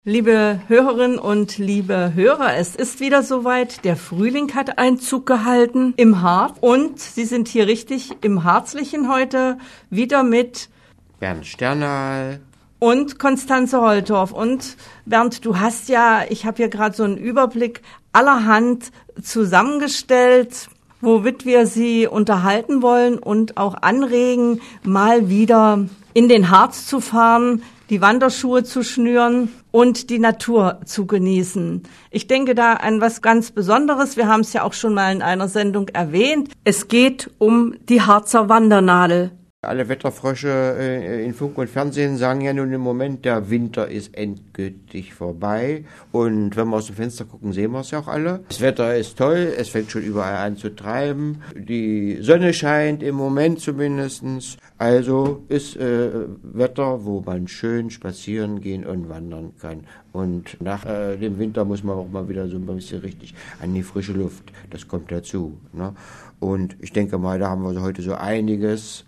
Liebe Hörerinnen und liebe Hörer, es ist wieder soweit. Der Frühling hat Einzug gehalten im Harz und Sie sind hier richtig im Harzlichen heute wieder mit Bernd Sternal und Konstanze Holtorf. Und Bernd, du hast ja, ich habe hier gerade so einen Überblick allerhand zusammengestellt, womit wir Sie unterhalten wollen und auch anregen, mal wieder in den Harz zu fahren, die Wanderschuhe zu schnüren und die Natur zu genießen. Ich denke da an was ganz Besonderes. Wir haben es ja auch schon mal in einer Sendung erwähnt. Es geht um die Harzer Wandernadel. Alle Wetterfrösche in Funk und Fernsehen sagen ja nun im Moment, der Winter ist endgültig vorbei. Und wenn wir aus dem Fenster gucken, sehen wir es ja auch alle. Das Wetter ist toll, es fängt schon überall an zu treiben. Die Sonne scheint im Moment zumindestens. Also ist Wetter, wo man schön spazieren gehen und wandern kann. Und nach dem Winter muss man auch mal wieder so ein bisschen richtig an die frische Luft. Das kommt dazu, ne? Und ich denke mal, da haben wir heute so einiges,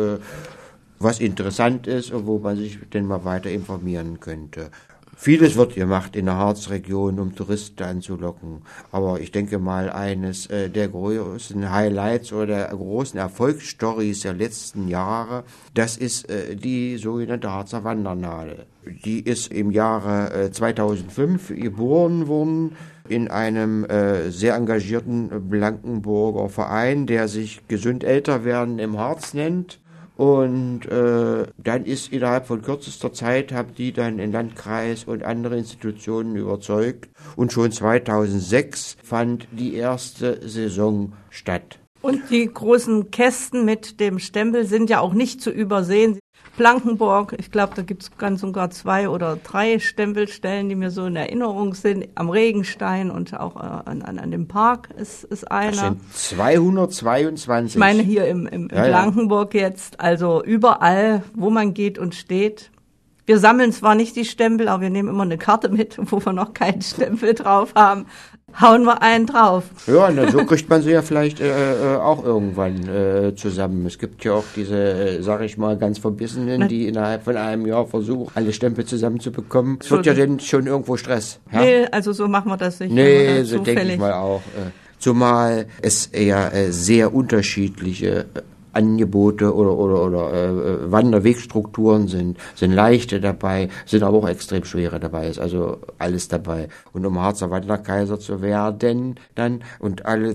was interessant ist und wo man sich denn mal weiter informieren könnte. Vieles wird gemacht in der Harzregion, um Touristen anzulocken. Aber ich denke mal, eines der großen Highlights oder der großen Erfolgsstories der letzten Jahre, das ist die sogenannte Harzer Wandernadel. Die ist im Jahre 2005 geboren worden in einem sehr engagierten Blankenburger Verein, der sich Gesund älter werden im Harz nennt. Und dann ist innerhalb von kürzester Zeit, haben die dann den Landkreis und andere Institutionen überzeugt. Und schon 2006 fand die erste Saison statt. Und die großen Kästen mit dem Stempel sind ja auch nicht zu übersehen. Blankenburg, ich glaube, da gibt es ganz und gar 2 oder 3 Stempelstellen, die mir so in Erinnerung sind. Am Regenstein und auch an dem Park ist einer. Das sind 222. Ich meine hier im Blankenburg jetzt, also überall, wo man geht und steht. Wir sammeln zwar nicht die Stempel, aber wir nehmen immer eine Karte mit, wo wir noch keinen Stempel drauf haben. Hauen wir einen drauf. Ja, na, so kriegt man sie ja vielleicht auch irgendwann zusammen. Es gibt ja auch diese, sag ich mal, ganz Verbissenen, die innerhalb von einem Jahr versuchen, alle Stempel zusammenzubekommen. Es wird ja dann schon irgendwo Stress. Ja? Nee, also so machen wir das nicht. Nee, so denke ich mal auch. Zumal es ja sehr unterschiedliche Angebote oder Wanderwegstrukturen sind leichte dabei, sind aber auch extrem schwere dabei, ist also alles dabei. Und um Harzer Wanderkaiser zu werden dann und alle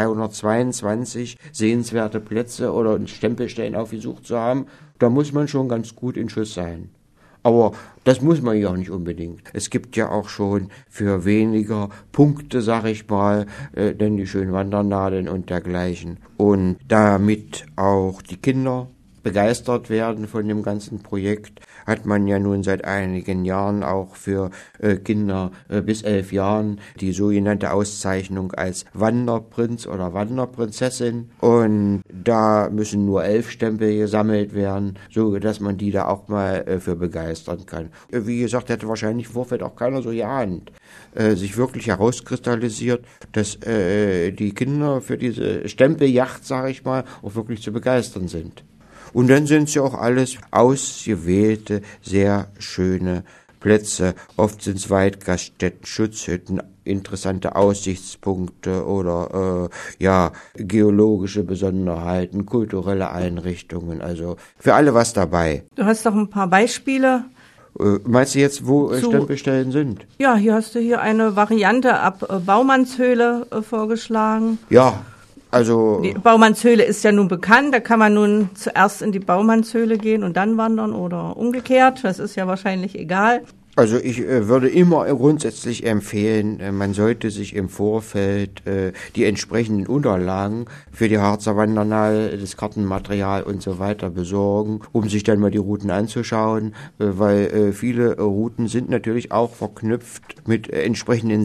222 sehenswerte Plätze oder Stempelstellen aufgesucht zu haben, da muss man schon ganz gut in Schuss sein. Aber das muss man ja auch nicht unbedingt. Es gibt ja auch schon für weniger Punkte, sag ich mal, denn die schönen Wandernadeln und dergleichen. Und damit auch die Kinder begeistert werden von dem ganzen Projekt, hat man ja nun seit einigen Jahren auch für Kinder bis 11 Jahren die sogenannte Auszeichnung als Wanderprinz oder Wanderprinzessin. Und da müssen nur 11 Stempel gesammelt werden, so dass man die da auch mal für begeistern kann. Wie gesagt, hätte wahrscheinlich im Vorfeld auch keiner so geahnt. Sich wirklich herauskristallisiert, dass die Kinder für diese Stempeljacht, sage ich mal, auch wirklich zu begeistern sind. Und dann sind es ja auch alles ausgewählte, sehr schöne Plätze. Oft sind es Waldgaststätten, Schutzhütten, interessante Aussichtspunkte oder geologische Besonderheiten, kulturelle Einrichtungen. Also für alle was dabei. Du hast doch ein paar Beispiele. Meinst du jetzt, wo Stempelstellen sind? Ja, hier eine Variante ab Baumannshöhle vorgeschlagen. Ja. Also die Baumannshöhle ist ja nun bekannt, da kann man nun zuerst in die Baumannshöhle gehen und dann wandern oder umgekehrt, das ist ja wahrscheinlich egal. Also ich würde immer grundsätzlich empfehlen, man sollte sich im Vorfeld die entsprechenden Unterlagen für die Harzer Wandernadel, das Kartenmaterial und so weiter besorgen, um sich dann mal die Routen anzuschauen, weil viele Routen sind natürlich auch verknüpft mit entsprechenden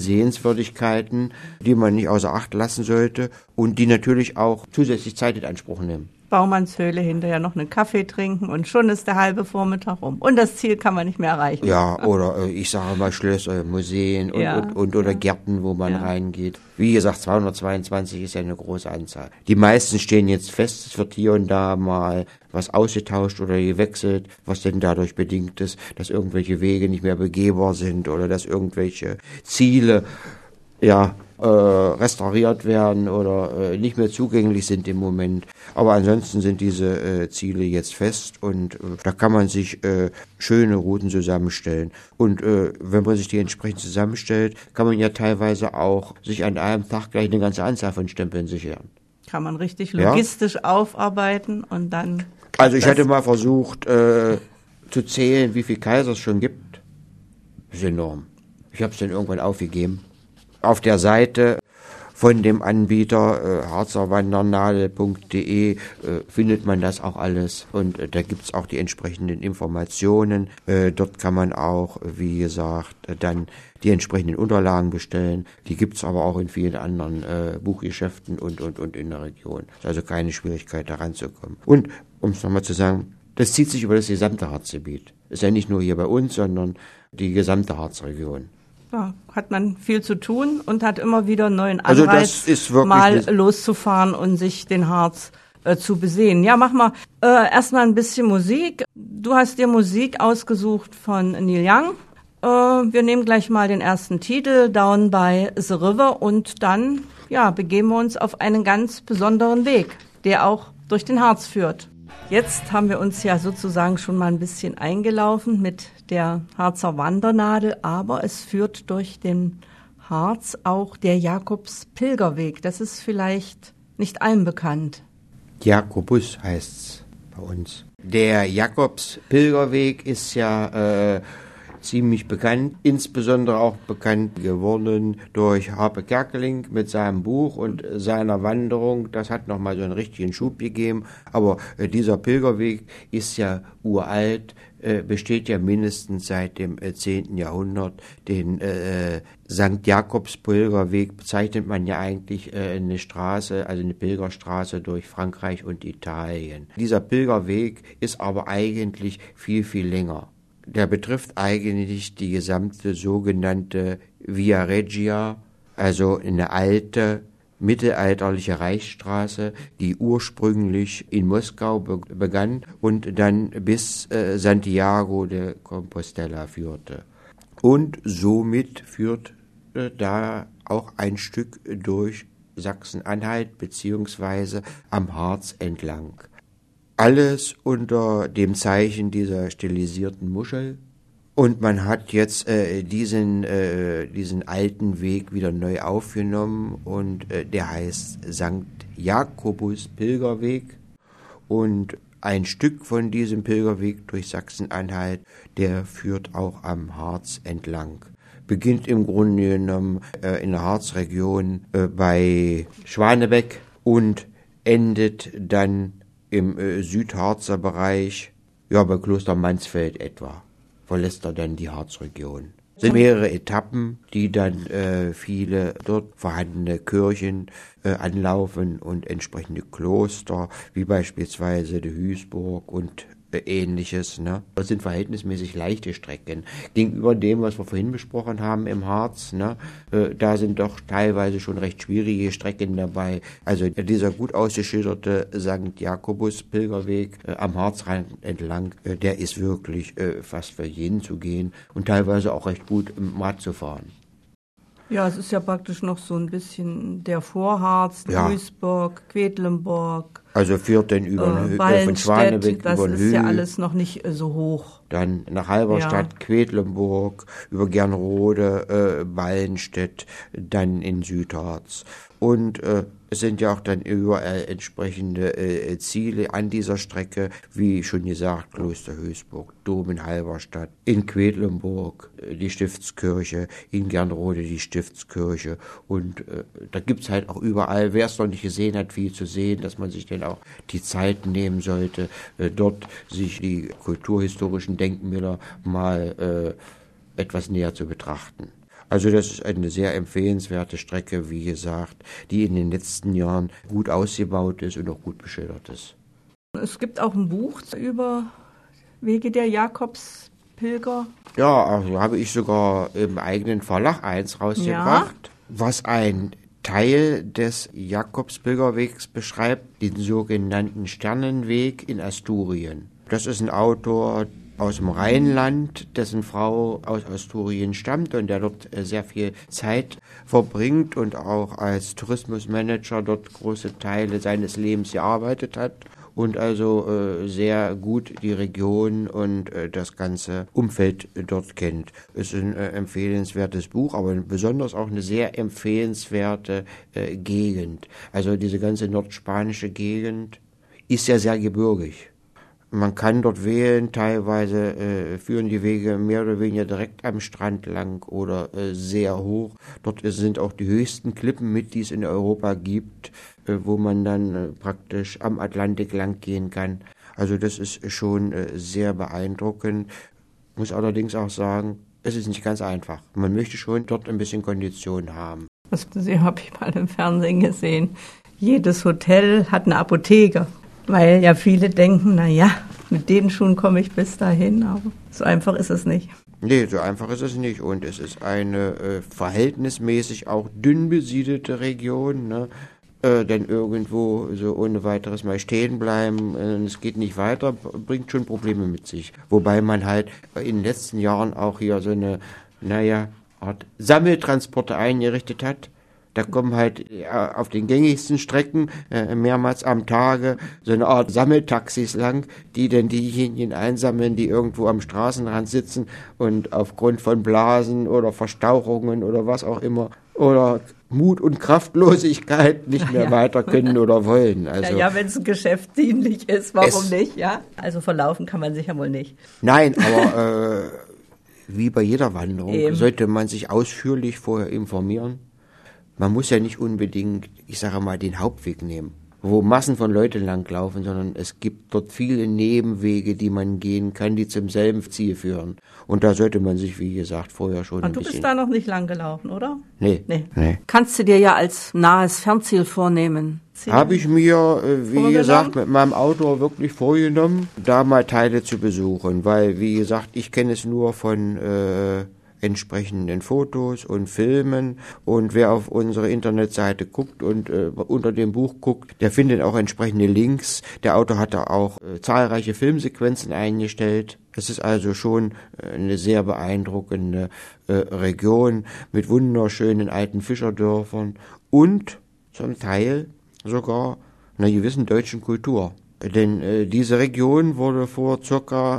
Sehenswürdigkeiten, die man nicht außer Acht lassen sollte und die natürlich auch zusätzlich Zeit in Anspruch nehmen. Baumannshöhle hinterher noch einen Kaffee trinken und schon ist der halbe Vormittag rum. Und das Ziel kann man nicht mehr erreichen. Ja, oder ich sage mal Schlösser, Museen und oder Gärten, wo man reingeht. Wie gesagt, 222 ist ja eine große Anzahl. Die meisten stehen jetzt fest, es wird hier und da mal was ausgetauscht oder gewechselt, was denn dadurch bedingt ist, dass irgendwelche Wege nicht mehr begehbar sind oder dass irgendwelche Ziele restauriert werden oder nicht mehr zugänglich sind im Moment. Aber ansonsten sind diese Ziele jetzt fest und da kann man sich schöne Routen zusammenstellen. Und wenn man sich die entsprechend zusammenstellt, kann man ja teilweise auch sich an einem Tag gleich eine ganze Anzahl von Stempeln sichern. Kann man richtig logistisch aufarbeiten und dann... Also ich hatte mal versucht zu zählen, wie viele Kaiser es schon gibt. Das ist enorm. Ich habe es dann irgendwann aufgegeben. Auf der Seite von dem Anbieter harzerwandernadel.de findet man das auch alles und da gibt's auch die entsprechenden Informationen. Dort kann man auch, wie gesagt, dann die entsprechenden Unterlagen bestellen. Die gibt's aber auch in vielen anderen Buchgeschäften und in der Region. Ist also keine Schwierigkeit, da ranzukommen. Und, um es nochmal zu sagen, das zieht sich über das gesamte Harzgebiet. Ist ja nicht nur hier bei uns, sondern die gesamte Harzregion. Ja, hat man viel zu tun und hat immer wieder einen neuen Anreiz, mal loszufahren und sich den Harz zu besehen. Ja, mach mal erstmal ein bisschen Musik. Du hast dir Musik ausgesucht von Neil Young. Wir nehmen gleich mal den ersten Titel, Down by the River, und dann begeben wir uns auf einen ganz besonderen Weg, der auch durch den Harz führt. Jetzt haben wir uns ja sozusagen schon mal ein bisschen eingelaufen mit der Harzer Wandernadel, aber es führt durch den Harz auch der Jakobspilgerweg. Das ist vielleicht nicht allen bekannt. Jakobus heißt's bei uns. Der Jakobspilgerweg ist ja ziemlich bekannt, insbesondere auch bekannt geworden durch Harpe Kerkeling mit seinem Buch und seiner Wanderung. Das hat nochmal so einen richtigen Schub gegeben, aber dieser Pilgerweg ist ja uralt, besteht ja mindestens seit dem 10. Jahrhundert. Den St. Jakobspilgerweg bezeichnet man ja eigentlich eine Straße, also eine Pilgerstraße durch Frankreich und Italien. Dieser Pilgerweg ist aber eigentlich viel, viel länger. Der betrifft eigentlich die gesamte sogenannte Via Regia, also eine alte mittelalterliche Reichsstraße, die ursprünglich in Moskau begann und dann bis Santiago de Compostela führte. Und somit führt da auch ein Stück durch Sachsen-Anhalt beziehungsweise am Harz entlang. Alles unter dem Zeichen dieser stilisierten Muschel. Und man hat jetzt diesen alten Weg wieder neu aufgenommen und der heißt St. Jakobus Pilgerweg. Und ein Stück von diesem Pilgerweg durch Sachsen-Anhalt, der führt auch am Harz entlang. Beginnt im Grunde genommen in der Harzregion bei Schwanebeck und endet dann im Südharzer Bereich, bei Kloster Mansfeld etwa, verlässt er dann die Harzregion. Es sind mehrere Etappen, die dann viele dort vorhandene Kirchen anlaufen und entsprechende Kloster, wie beispielsweise die Hüßburg und Ähnliches. Ne? Das sind verhältnismäßig leichte Strecken. Gegenüber dem, was wir vorhin besprochen haben im Harz, ne? Da sind doch teilweise schon recht schwierige Strecken dabei. Also dieser gut ausgeschilderte St. Jakobus Pilgerweg am Harzrand entlang, der ist wirklich fast für jeden zu gehen und teilweise auch recht gut im Matt zu fahren. Ja, es ist ja praktisch noch so ein bisschen der Vorharz, Duisburg, Quedlinburg. Also führt dann von Schwanebeck über den Das ist ja alles noch nicht so hoch. Dann nach Halberstadt, Quedlinburg, über Gernrode, Ballenstedt, dann in Südharz. Und es sind ja auch dann überall entsprechende Ziele an dieser Strecke, wie schon gesagt, Kloster Hüßburg, Dom in Halberstadt, in Quedlinburg die Stiftskirche, in Gernrode die Stiftskirche. Und da gibt's halt auch überall, wer es noch nicht gesehen hat, viel zu sehen, dass man sich dann auch die Zeit nehmen sollte, dort sich die kulturhistorischen Denkmäler mal etwas näher zu betrachten. Also das ist eine sehr empfehlenswerte Strecke, wie gesagt, die in den letzten Jahren gut ausgebaut ist und auch gut beschildert ist. Es gibt auch ein Buch über Wege der Jakobspilger. Ja, also habe ich sogar im eigenen Verlag eins rausgebracht, was ein Teil des Jakobspilgerwegs beschreibt, den sogenannten Sternenweg in Asturien. Das ist ein Autor aus dem Rheinland, dessen Frau aus Asturien stammt und der dort sehr viel Zeit verbringt und auch als Tourismusmanager dort große Teile seines Lebens gearbeitet hat und also sehr gut die Region und das ganze Umfeld dort kennt. Es ist ein empfehlenswertes Buch, aber besonders auch eine sehr empfehlenswerte Gegend. Also diese ganze nordspanische Gegend ist ja sehr gebirgig. Man kann dort wählen, teilweise führen die Wege mehr oder weniger direkt am Strand lang oder sehr hoch. Dort sind auch die höchsten Klippen mit, die es in Europa gibt, wo man dann praktisch am Atlantik lang gehen kann. Also das ist schon sehr beeindruckend. Muss allerdings auch sagen, es ist nicht ganz einfach. Man möchte schon dort ein bisschen Kondition haben. Das habe ich mal im Fernsehen gesehen. Jedes Hotel hat eine Apotheke. Weil ja viele denken, mit den Schuhen komme ich bis dahin, aber so einfach ist es nicht. Nee, so einfach ist es nicht. Und es ist eine verhältnismäßig auch dünn besiedelte Region, ne? Denn irgendwo so ohne weiteres mal stehen bleiben, es geht nicht weiter, bringt schon Probleme mit sich. Wobei man halt in den letzten Jahren auch hier so eine, Art Sammeltransporte eingerichtet hat. Da kommen halt auf den gängigsten Strecken mehrmals am Tage so eine Art Sammeltaxis lang, die dann diejenigen einsammeln, die irgendwo am Straßenrand sitzen und aufgrund von Blasen oder Verstauchungen oder was auch immer oder Mut und Kraftlosigkeit nicht mehr weiter können oder wollen. Also, wenn es ein Geschäft dienlich ist, warum nicht? Ja, also verlaufen kann man sicher wohl nicht. Nein, aber wie bei jeder Wanderung sollte man sich ausführlich vorher informieren. Man muss ja nicht unbedingt, den Hauptweg nehmen, wo Massen von Leuten langlaufen, sondern es gibt dort viele Nebenwege, die man gehen kann, die zum selben Ziel führen. Und da sollte man sich, wie gesagt, vorher schon ein bisschen... Du bist da noch nicht lang gelaufen, oder? Nee. Kannst du dir ja als nahes Fernziel vornehmen. Habe ich mir, wie gesagt, mit meinem Auto wirklich vorgenommen, da mal Teile zu besuchen, weil, wie gesagt, ich kenne es nur von... entsprechenden Fotos und Filmen und wer auf unsere Internetseite guckt und unter dem Buch guckt, der findet auch entsprechende Links. Der Autor hat da auch zahlreiche Filmsequenzen eingestellt. Es ist also schon eine sehr beeindruckende Region mit wunderschönen alten Fischerdörfern und zum Teil sogar einer gewissen deutschen Kultur. Denn diese Region wurde vor circa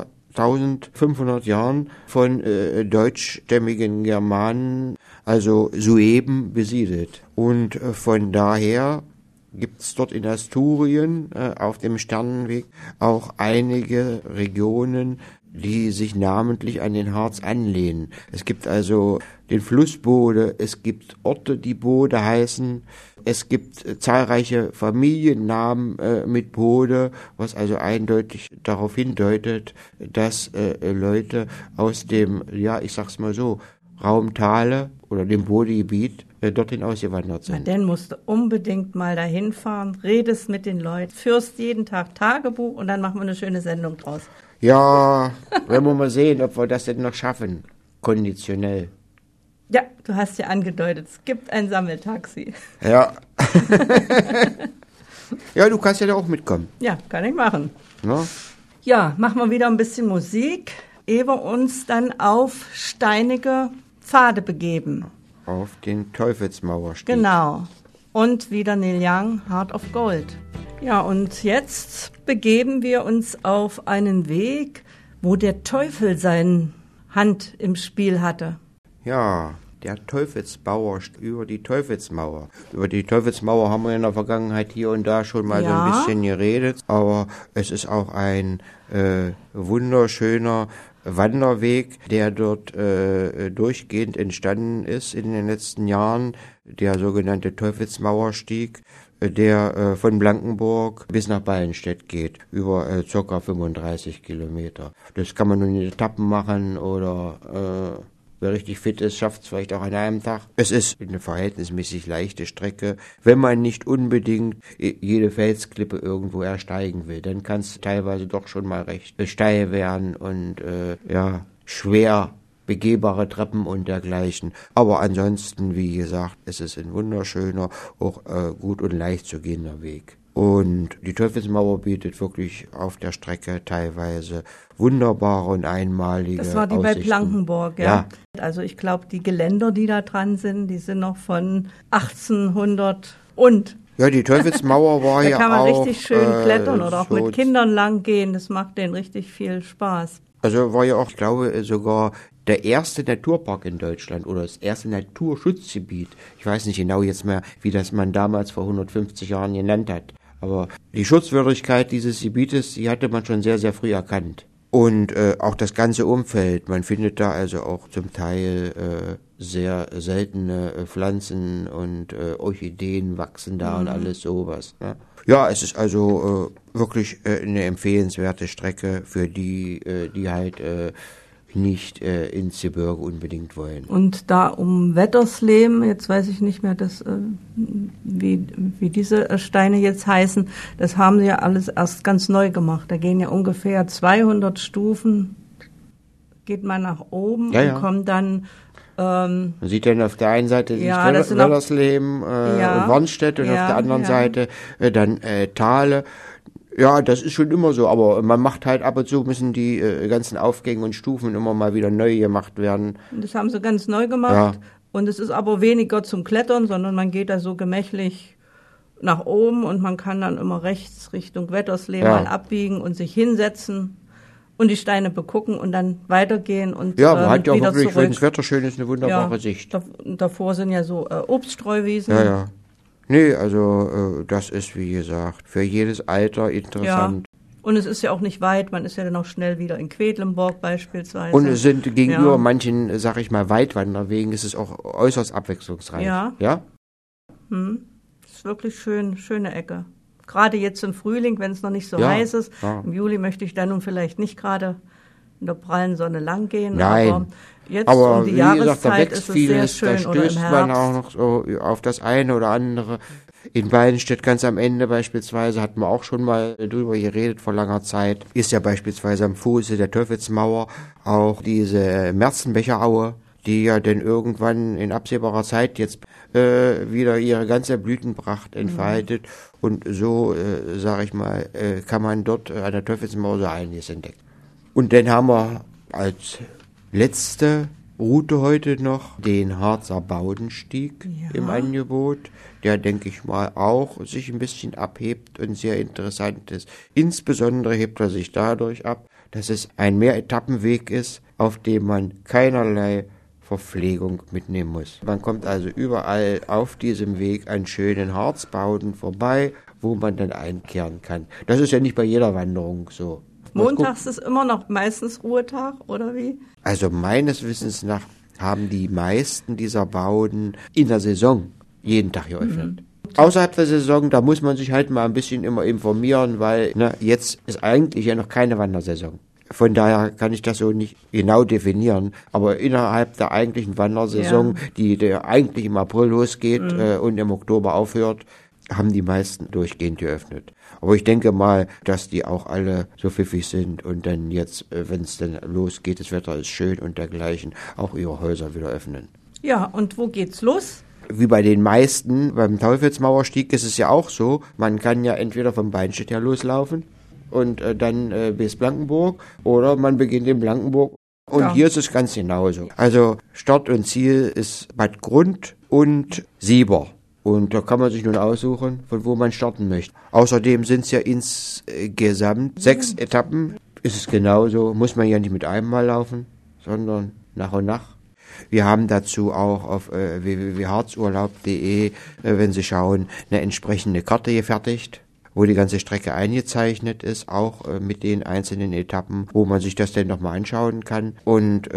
1500 Jahren von deutschstämmigen Germanen, also Sueben, besiedelt. Und von daher gibt's dort in Asturien auf dem Sternenweg auch einige Regionen, die sich namentlich an den Harz anlehnen. Es gibt also den Fluss Bode, es gibt Orte, die Bode heißen, es gibt zahlreiche Familiennamen mit Bode, was also eindeutig darauf hindeutet, dass Leute aus dem, Raum Thale oder dem Bodegebiet dorthin ausgewandert sind. Dann musst du unbedingt mal dahin fahren, redest mit den Leuten, führst jeden Tag Tagebuch und dann machen wir eine schöne Sendung draus. Ja, werden wir mal sehen, ob wir das denn noch schaffen, konditionell. Ja, du hast ja angedeutet, es gibt ein Sammeltaxi. Ja. Ja, du kannst ja da auch mitkommen. Ja, kann ich machen. Na? Ja, machen wir wieder ein bisschen Musik, ehe wir uns dann auf steinige Pfade begeben. Auf den Teufelsmauerstieg. Genau. Und wieder Neil Young, Heart of Gold. Ja, und jetzt begeben wir uns auf einen Weg, wo der Teufel seine Hand im Spiel hatte. Ja, der Teufelsbauer über die Teufelsmauer. Über die Teufelsmauer haben wir in der Vergangenheit hier und da schon mal so ein bisschen geredet, aber es ist auch ein wunderschöner Wanderweg, der dort durchgehend entstanden ist in den letzten Jahren, der sogenannte Teufelsmauerstieg, der von Blankenburg bis nach Ballenstedt geht, über ca. 35 Kilometer. Das kann man nun in Etappen machen oder Wer richtig fit ist, schafft es vielleicht auch an einem Tag. Es ist eine verhältnismäßig leichte Strecke. Wenn man nicht unbedingt jede Felsklippe irgendwo ersteigen will, dann kann es teilweise doch schon mal recht steil werden und schwer begehbare Treppen und dergleichen. Aber ansonsten, wie gesagt, es ist ein wunderschöner, auch gut und leicht zu gehender Weg. Und die Teufelsmauer bietet wirklich auf der Strecke teilweise wunderbare und einmalige Das war die Aussichten. bei Blankenburg, ja. Also ich glaube, die Geländer, die da dran sind, die sind noch von 1800 und. Ja, die Teufelsmauer war ja auch. Da kann man richtig schön klettern oder auch so mit Kindern lang gehen. Das macht denen richtig viel Spaß. Also war ja auch, ich glaube, sogar der erste Naturpark in Deutschland oder das erste Naturschutzgebiet. Ich weiß nicht genau jetzt mehr, wie das man damals vor 150 Jahren genannt hat. Aber die Schutzwürdigkeit dieses Gebietes, die hatte man schon sehr, sehr früh erkannt. Und auch das ganze Umfeld, man findet da also auch zum Teil sehr seltene Pflanzen und Orchideen wachsen da und alles sowas. Ne? Ja, es ist also wirklich eine empfehlenswerte Strecke für die, die halt nicht ins Gebirge unbedingt wollen. Und da um Wettersleben, jetzt weiß ich nicht mehr, wie diese Steine jetzt heißen, das haben sie ja alles erst ganz neu gemacht. Da gehen ja ungefähr 200 Stufen, geht man nach oben und kommt dann. Man sieht dann auf der einen Seite Wellersleben und Warnstedt und auf der anderen Seite dann Thale. Ja, das ist schon immer so, aber man macht halt ab und zu müssen die ganzen Aufgänge und Stufen immer mal wieder neu gemacht werden. Das haben sie ganz neu gemacht und es ist aber weniger zum Klettern, sondern man geht da so gemächlich nach oben und man kann dann immer rechts Richtung Wettersleben mal abbiegen und sich hinsetzen und die Steine begucken und dann weitergehen und man hat ja wieder wirklich, zurück. wenn das Wetter schön ist, eine wunderbare Sicht. Davor sind ja so Obststreuwiesen. Ja. Nee, also das ist, wie gesagt, für jedes Alter interessant. Ja. Und es ist ja auch nicht weit, man ist ja dann auch schnell wieder in Quedlinburg beispielsweise. Und es sind gegenüber manchen, sag ich mal, Weitwanderwegen, ist es auch äußerst abwechslungsreich. Ja? Das ist wirklich schöne Ecke. Gerade jetzt im Frühling, wenn es noch nicht so heiß ist. Ja. Im Juli möchte ich dann nun vielleicht nicht gerade in der prallen Sonne lang gehen. Nein. Aber jetzt um die Jahreszeit ist es sehr schön. Da stößt man auch noch so auf das eine oder andere. In Weidenstedt ganz am Ende beispielsweise, hatten wir auch schon mal drüber geredet vor langer Zeit, ist ja beispielsweise am Fuße der Teufelsmauer auch diese Merzenbecheraue, die ja dann irgendwann in absehbarer Zeit jetzt wieder ihre ganze Blütenpracht entfaltet. Und so, sag ich mal, kann man dort an der Teufelsmauer so einiges entdecken. Und dann haben wir als letzte Route heute noch den Harzer Baudenstieg im Angebot, der, denke ich mal, auch sich ein bisschen abhebt und sehr interessant ist. Insbesondere hebt er sich dadurch ab, dass es ein Mehretappenweg ist, auf dem man keinerlei Verpflegung mitnehmen muss. Man kommt also überall auf diesem Weg an schönen Harzbauden vorbei, wo man dann einkehren kann. Das ist ja nicht bei jeder Wanderung so. Montags ist immer noch meistens Ruhetag, oder wie? Also meines Wissens nach haben die meisten dieser Bauden in der Saison jeden Tag geöffnet. Außerhalb der Saison, da muss man sich halt mal ein bisschen immer informieren, weil jetzt ist eigentlich ja noch keine Wandersaison. Von daher kann ich das so nicht genau definieren. Aber innerhalb der eigentlichen Wandersaison, die eigentlich im April losgeht und im Oktober aufhört, haben die meisten durchgehend geöffnet. Aber ich denke mal, dass die auch alle so pfiffig sind und dann jetzt, wenn es dann losgeht, das Wetter ist schön und dergleichen, auch ihre Häuser wieder öffnen. Ja, und wo geht's los? Wie bei den meisten, beim Teufelsmauerstieg ist es ja auch so, man kann ja entweder vom Beinstedt her loslaufen und dann bis Blankenburg oder man beginnt in Blankenburg. Und hier ist es ganz genauso. Also Start und Ziel ist Bad Grund und Sieber. Und da kann man sich nun aussuchen, von wo man starten möchte. Außerdem sind es ja insgesamt 6 Etappen. Ist es genauso, muss man ja nicht mit einem Mal laufen, sondern nach und nach. Wir haben dazu auch auf www.harzurlaub.de, wenn Sie schauen, eine entsprechende Karte gefertigt, wo die ganze Strecke eingezeichnet ist, auch mit den einzelnen Etappen, wo man sich das dann nochmal anschauen kann. Und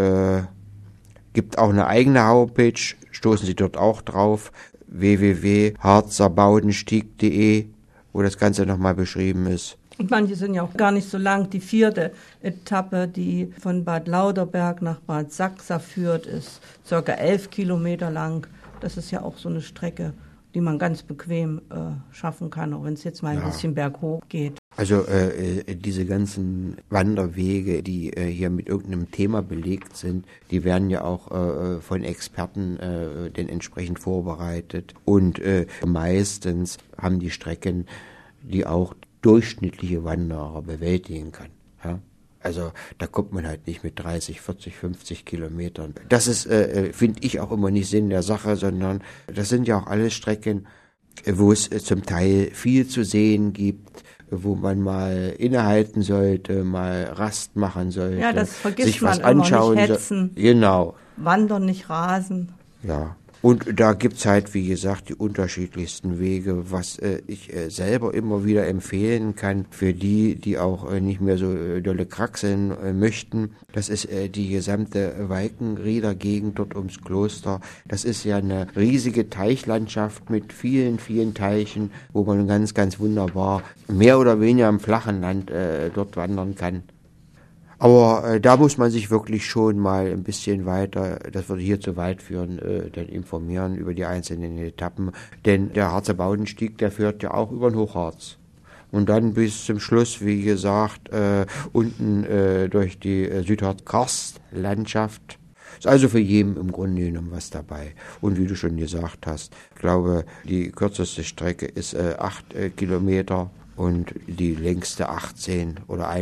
gibt auch eine eigene Homepage, stoßen Sie dort auch drauf, www.harzerbaudenstieg.de, wo das Ganze nochmal beschrieben ist. Und manche sind ja auch gar nicht so lang. Die 4. Etappe, die von Bad Lauterberg nach Bad Sachsa führt, ist ca. 11 Kilometer lang. Das ist ja auch so eine Strecke, die man ganz bequem schaffen kann, auch wenn es jetzt mal ein bisschen berghoch geht. Also diese ganzen Wanderwege, die hier mit irgendeinem Thema belegt sind, die werden ja auch von Experten denn entsprechend vorbereitet. Und meistens haben die Strecken, die auch durchschnittliche Wanderer bewältigen kann. Ja? Also da kommt man halt nicht mit 30, 40, 50 Kilometern. Das ist, finde ich, auch immer nicht Sinn der Sache, sondern das sind ja auch alles Strecken, wo es zum Teil viel zu sehen gibt, wo man mal innehalten sollte, mal Rast machen sollte, ja, das vergisst sich man was immer, anschauen nicht hetzen, Genau. Wandern, nicht rasen. Ja. Und da gibt's halt, wie gesagt, die unterschiedlichsten Wege, was ich selber immer wieder empfehlen kann für die auch nicht mehr so dolle kraxeln möchten. Das ist die gesamte Walkenrieder Gegend dort ums Kloster. Das ist ja eine riesige Teichlandschaft mit vielen, vielen Teichen, wo man ganz, ganz wunderbar mehr oder weniger im flachen Land dort wandern kann. Aber da muss man sich wirklich schon mal ein bisschen weiter, das würde hier zu weit führen, dann informieren über die einzelnen Etappen. Denn der Harzer Baudenstieg, der führt ja auch über den Hochharz. Und dann bis zum Schluss, wie gesagt, unten durch die Südharz-Karst-Landschaft. Ist also für jeden im Grunde genommen was dabei. Und wie du schon gesagt hast, ich glaube, die kürzeste Strecke ist 8 Kilometer. Und die längste 18 oder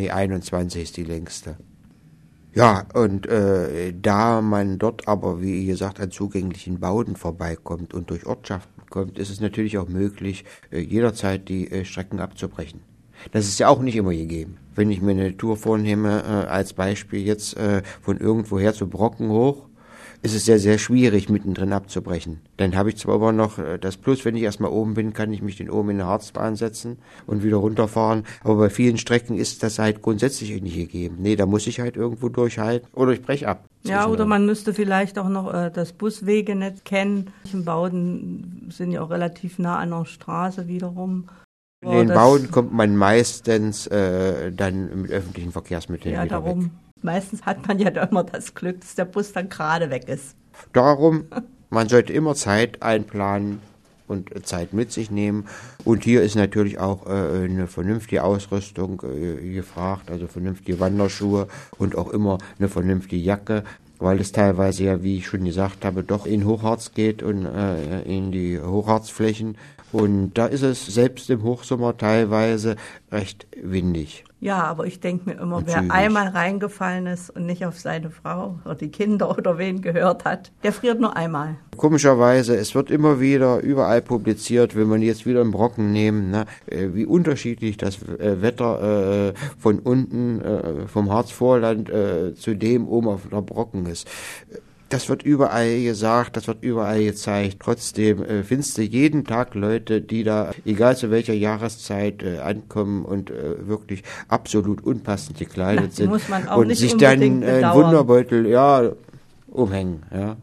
21 ist die längste. Ja, und da man dort aber, wie gesagt, an zugänglichen Bauten vorbeikommt und durch Ortschaften kommt, ist es natürlich auch möglich, jederzeit die Strecken abzubrechen. Das ist ja auch nicht immer gegeben. Wenn ich mir eine Tour vornehme, als Beispiel jetzt von irgendwoher zu Brocken hoch, ist es sehr, sehr schwierig, mittendrin abzubrechen. Dann habe ich zwar aber noch das Plus, wenn ich erstmal oben bin, kann ich mich den oben in eine Harzbahn setzen und wieder runterfahren. Aber bei vielen Strecken ist das halt grundsätzlich nicht gegeben. Nee, da muss ich halt irgendwo durchhalten oder ich breche ab. Ja, oder man müsste vielleicht auch noch das Buswegenetz kennen. Die Bauten sind ja auch relativ nah an der Straße wiederum. In den Bauten kommt man meistens dann mit öffentlichen Verkehrsmitteln wieder darum. Weg. Meistens hat man ja da immer das Glück, dass der Bus dann gerade weg ist. Darum, man sollte immer Zeit einplanen und Zeit mit sich nehmen. Und hier ist natürlich auch eine vernünftige Ausrüstung gefragt, also vernünftige Wanderschuhe und auch immer eine vernünftige Jacke, weil es teilweise ja, wie ich schon gesagt habe, doch in Hochharz geht und in die Hochharzflächen. Und da ist es selbst im Hochsommer teilweise recht windig. Ja, aber ich denke mir immer, wer einmal reingefallen ist und nicht auf seine Frau oder die Kinder oder wen gehört hat, der friert nur einmal. Komischerweise, es wird immer wieder überall publiziert, wenn man jetzt wieder einen Brocken nehmen, ne, wie unterschiedlich das Wetter von unten vom Harzvorland zu dem oben auf der Brocken ist. Das wird überall gesagt, das wird überall gezeigt. Trotzdem findest du jeden Tag Leute, die da, egal zu welcher Jahreszeit, ankommen und wirklich absolut unpassend gekleidet sind. Muss man auch und nicht sich dann einen Wunderbeutel umhängen. Ja.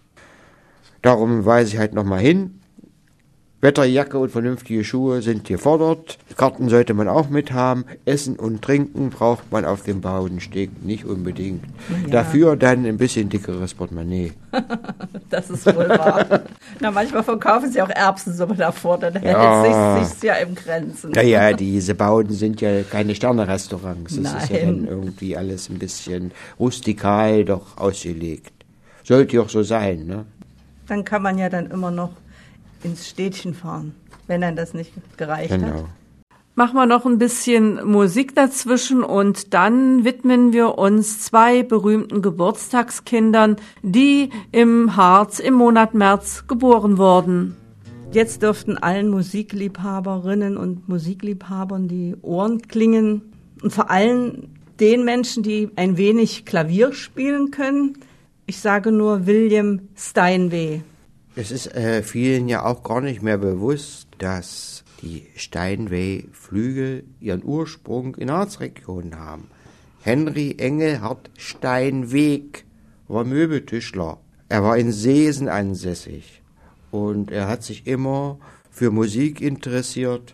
Darum weise ich halt nochmal hin. Wetterjacke und vernünftige Schuhe sind gefordert. Karten sollte man auch mit haben. Essen und Trinken braucht man auf dem Baudensteg nicht unbedingt. Ja. Dafür dann ein bisschen dickeres Portemonnaie. Das ist wohl wahr. Na, manchmal verkaufen sie auch Erbsensuppe davor, dann hält sich's ja im Grenzen. Ja, diese Bauden sind ja keine Sterne-Restaurants. Das ist ja dann irgendwie alles ein bisschen rustikal doch ausgelegt. Sollte ja auch so sein, ne? Dann kann man ja dann immer noch ins Städtchen fahren, wenn dann das nicht gereicht hat. Machen wir noch ein bisschen Musik dazwischen und dann widmen wir uns 2 berühmten Geburtstagskindern, die im Harz im Monat März geboren wurden. Jetzt dürften allen Musikliebhaberinnen und Musikliebhabern die Ohren klingen und vor allem den Menschen, die ein wenig Klavier spielen können. Ich sage nur William Steinway. Es ist vielen ja auch gar nicht mehr bewusst, dass die Steinway-Flügel ihren Ursprung in der Harzregion haben. Henry Engelhard Steinweg war Möbeltischler. Er war in Seesen ansässig und er hat sich immer für Musik interessiert,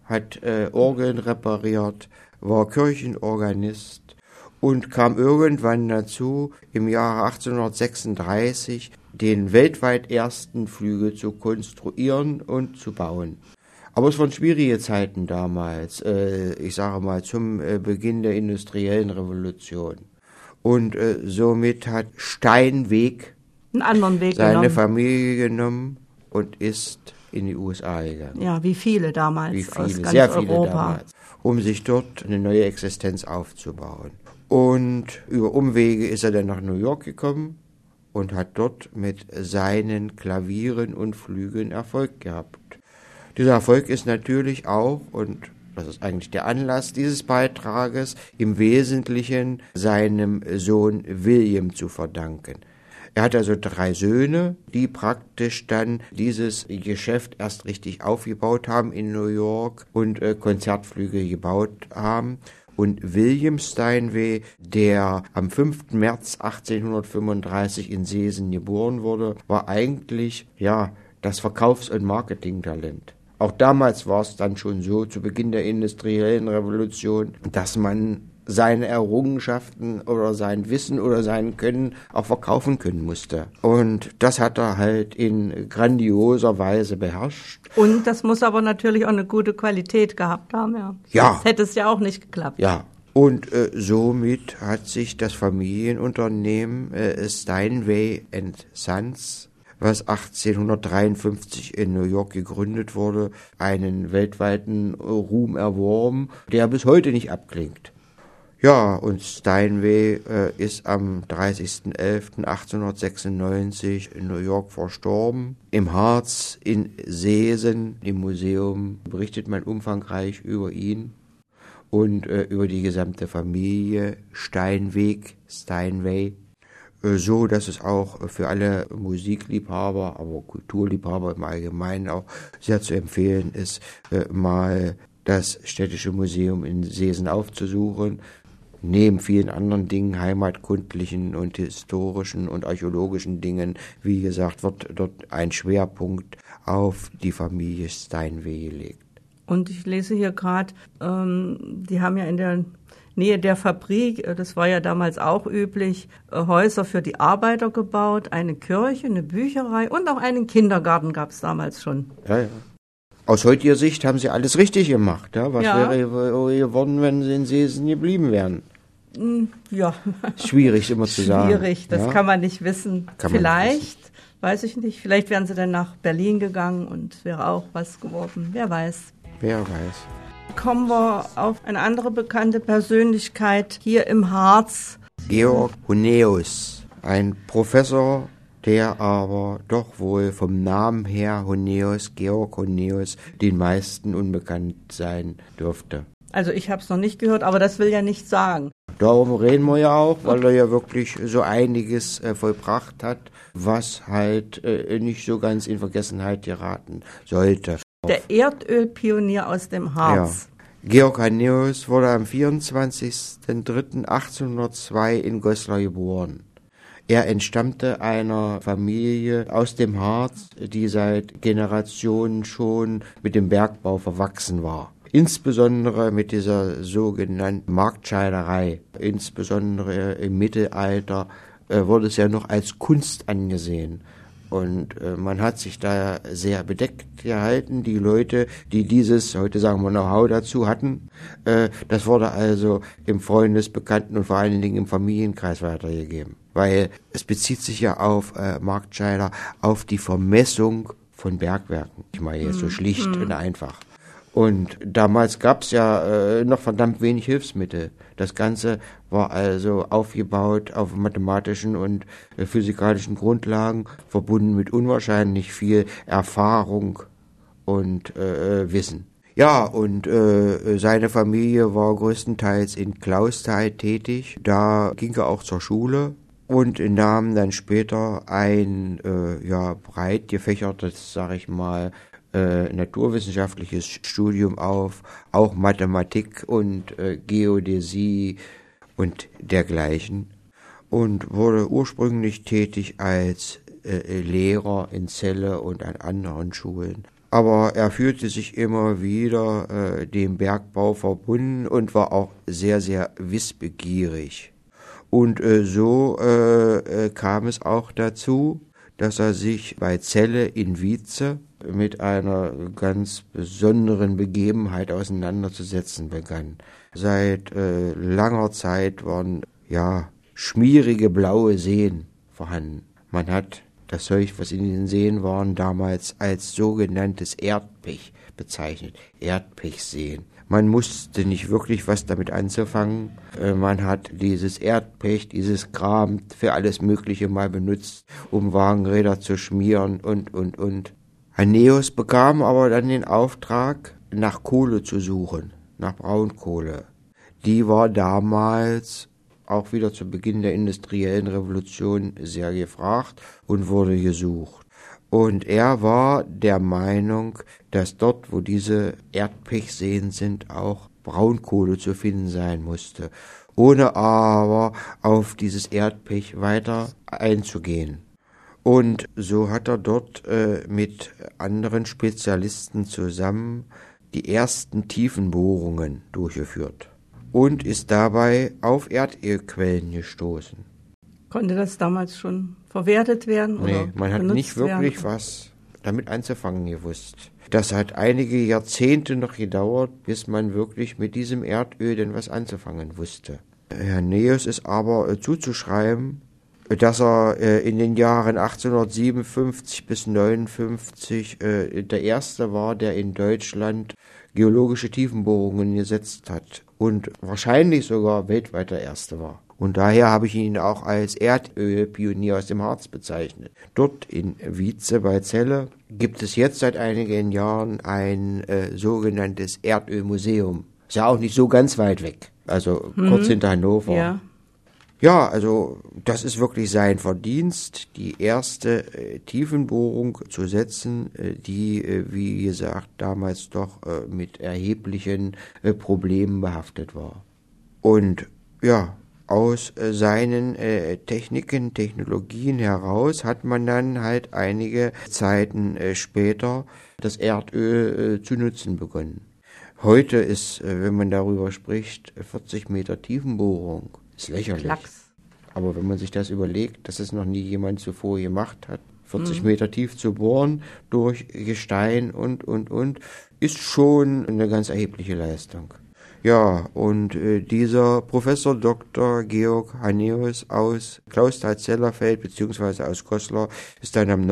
hat Orgeln repariert, war Kirchenorganist und kam irgendwann dazu, im Jahre 1836 den weltweit ersten Flügel zu konstruieren und zu bauen. Aber es waren schwierige Zeiten damals, ich sage mal zum Beginn der industriellen Revolution. Und somit hat Steinweg einen anderen Weg seine genommen. Familie genommen und ist in die USA gegangen. Ja, wie viele damals Wie viele, aus ganz sehr viele Europa. damals, um sich dort eine neue Existenz aufzubauen. Und über Umwege ist er dann nach New York gekommen und hat dort mit seinen Klavieren und Flügeln Erfolg gehabt. Dieser Erfolg ist natürlich auch, und das ist eigentlich der Anlass dieses Beitrages, im Wesentlichen seinem Sohn William zu verdanken. Er hat also 3 Söhne, die praktisch dann dieses Geschäft erst richtig aufgebaut haben in New York und Konzertflügel gebaut haben. Und William Steinway, der am 5. März 1835 in Seesen geboren wurde, war eigentlich das Verkaufs- und Marketingtalent. Auch damals war es dann schon so, zu Beginn der industriellen Revolution, dass man seine Errungenschaften oder sein Wissen oder sein Können auch verkaufen können musste. Und das hat er halt in grandioser Weise beherrscht. Und das muss aber natürlich auch eine gute Qualität gehabt haben, ja. Ja. Sonst hätte es ja auch nicht geklappt. Ja. Und somit hat sich das Familienunternehmen Steinway & Sons, was 1853 in New York gegründet wurde, einen weltweiten Ruhm erworben, der bis heute nicht abklingt. Ja, und Steinway ist am 30.11.1896 in New York verstorben. Im Harz in Seesen, im Museum, berichtet man umfangreich über ihn und über die gesamte Familie Steinway, so dass es auch für alle Musikliebhaber, aber Kulturliebhaber im Allgemeinen auch sehr zu empfehlen ist, mal das Städtische Museum in Seesen aufzusuchen. Neben vielen anderen Dingen, heimatkundlichen und historischen und archäologischen Dingen, wie gesagt, wird dort ein Schwerpunkt auf die Familie Steinway gelegt. Und ich lese hier gerade, die haben ja in der Nähe der Fabrik, das war ja damals auch üblich, Häuser für die Arbeiter gebaut, eine Kirche, eine Bücherei und auch einen Kindergarten gab es damals schon. Ja. Aus heutiger Sicht haben sie alles richtig gemacht. Ja? Was wäre geworden, wenn sie in Seesen geblieben wären? Ja. Schwierig immer zu sagen. Schwierig, das kann man nicht wissen. Vielleicht, weiß ich nicht, vielleicht wären sie dann nach Berlin gegangen und wäre auch was geworden. Wer weiß. Wer weiß. Kommen wir auf eine andere bekannte Persönlichkeit hier im Harz. Georg Honeus, ein Professor, der aber doch wohl vom Namen her Georg Honeus, den meisten unbekannt sein dürfte. Also ich habe es noch nicht gehört, aber das will ja nichts sagen. Darum reden wir ja auch, weil er ja wirklich so einiges vollbracht hat, was halt nicht so ganz in Vergessenheit geraten sollte. Der Erdölpionier aus dem Harz. Ja. Georg Honeus wurde am 24.03.1802 in Goslar geboren. Er entstammte einer Familie aus dem Harz, die seit Generationen schon mit dem Bergbau verwachsen war. Insbesondere mit dieser sogenannten Marktscheiderei. Insbesondere im Mittelalter wurde es ja noch als Kunst angesehen. Und man hat sich da sehr bedeckt gehalten. Die Leute, die dieses, heute sagen wir Know-how dazu hatten, das wurde also im Freundesbekannten und vor allen Dingen im Familienkreis weitergegeben. Weil es bezieht sich ja auf Marktscheider, auf die Vermessung von Bergwerken. Ich meine jetzt so schlicht und einfach. Und damals gab es ja noch verdammt wenig Hilfsmittel. Das Ganze war also aufgebaut auf mathematischen und physikalischen Grundlagen, verbunden mit unwahrscheinlich viel Erfahrung und Wissen. Ja, und seine Familie war größtenteils in Clausthal tätig. Da ging er auch zur Schule und nahm dann später ein breit gefächertes, sag ich mal, naturwissenschaftliches Studium auf, auch Mathematik und Geodäsie und dergleichen, und wurde ursprünglich tätig als Lehrer in Celle und an anderen Schulen. aber er fühlte sich immer wieder dem Bergbau verbunden und war auch sehr, sehr wissbegierig. Und so kam es auch dazu, dass er sich bei Celle in Wietze mit einer ganz besonderen Begebenheit auseinanderzusetzen begann. Seit langer Zeit waren schmierige blaue Seen vorhanden. Man hat das Zeug, was in den Seen waren, damals als sogenanntes Erdpech bezeichnet. Erdpechseen. Man wusste nicht wirklich, was damit anzufangen. Man hat dieses Erdpech, dieses Kram für alles Mögliche mal benutzt, um Wagenräder zu schmieren und. Hannäus bekam aber dann den Auftrag, nach Kohle zu suchen, nach Braunkohle. Die war damals auch wieder zu Beginn der industriellen Revolution sehr gefragt und wurde gesucht. Und er war der Meinung, dass dort, wo diese Erdpechseen sind, auch Braunkohle zu finden sein musste, ohne aber auf dieses Erdpech weiter einzugehen. Und so hat er dort mit anderen Spezialisten zusammen die ersten Tiefenbohrungen durchgeführt und ist dabei auf Erdölquellen gestoßen. Konnte das damals schon verwertet werden? Nee, man hat nicht wirklich was damit anzufangen gewusst. Das hat einige Jahrzehnte noch gedauert, bis man wirklich mit diesem Erdöl denn was anzufangen wusste. Hannäus ist aber zuzuschreiben, dass er in den Jahren 1857 bis 1859 der Erste war, der in Deutschland geologische Tiefenbohrungen gesetzt hat und wahrscheinlich sogar weltweit der Erste war. Und daher habe ich ihn auch als Erdölpionier aus dem Harz bezeichnet. Dort in Wietze bei Celle gibt es jetzt seit einigen Jahren ein sogenanntes Erdölmuseum. Ist ja auch nicht so ganz weit weg, also kurz hinter Hannover. Ja. Ja, also das ist wirklich sein Verdienst, die erste Tiefenbohrung zu setzen, die, wie gesagt, damals doch mit erheblichen Problemen behaftet war. Und ja, aus seinen Technologien heraus hat man dann halt einige Zeiten später das Erdöl zu nutzen begonnen. Heute ist, wenn man darüber spricht, 40 Meter Tiefenbohrung. Ist lächerlich. Klacks. Aber wenn man sich das überlegt, dass es noch nie jemand zuvor gemacht hat, 40 Meter tief zu bohren durch Gestein und, ist schon eine ganz erhebliche Leistung. Ja, und dieser Professor Dr. Georg Hannäus aus Clausthal-Zellerfeld bzw. aus Goslar ist dann am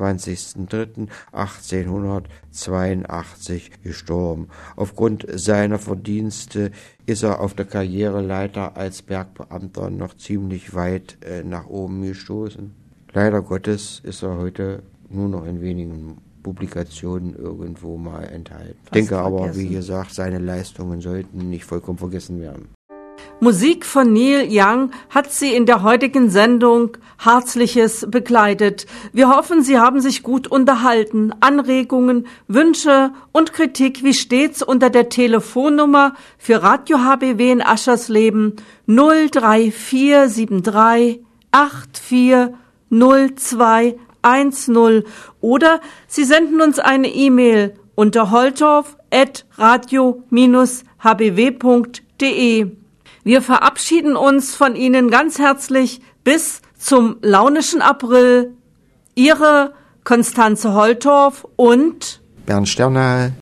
29.03.1882 gestorben. Aufgrund seiner Verdienste ist er auf der Karriereleiter als Bergbeamter noch ziemlich weit nach oben gestoßen. Leider Gottes ist er heute nur noch in wenigen Publikationen irgendwo mal enthalten. Ich denke aber, wie gesagt, seine Leistungen sollten nicht vollkommen vergessen werden. Musik von Neil Young hat Sie in der heutigen Sendung Herzliches begleitet. Wir hoffen, Sie haben sich gut unterhalten. Anregungen, Wünsche und Kritik wie stets unter der Telefonnummer für Radio HBW in Aschersleben 03473 840210 oder Sie senden uns eine E-Mail unter holtorf@radio-hbw.de. Wir verabschieden uns von Ihnen ganz herzlich bis zum launischen April. Ihre Konstanze Holtorf und Bernd Sternal.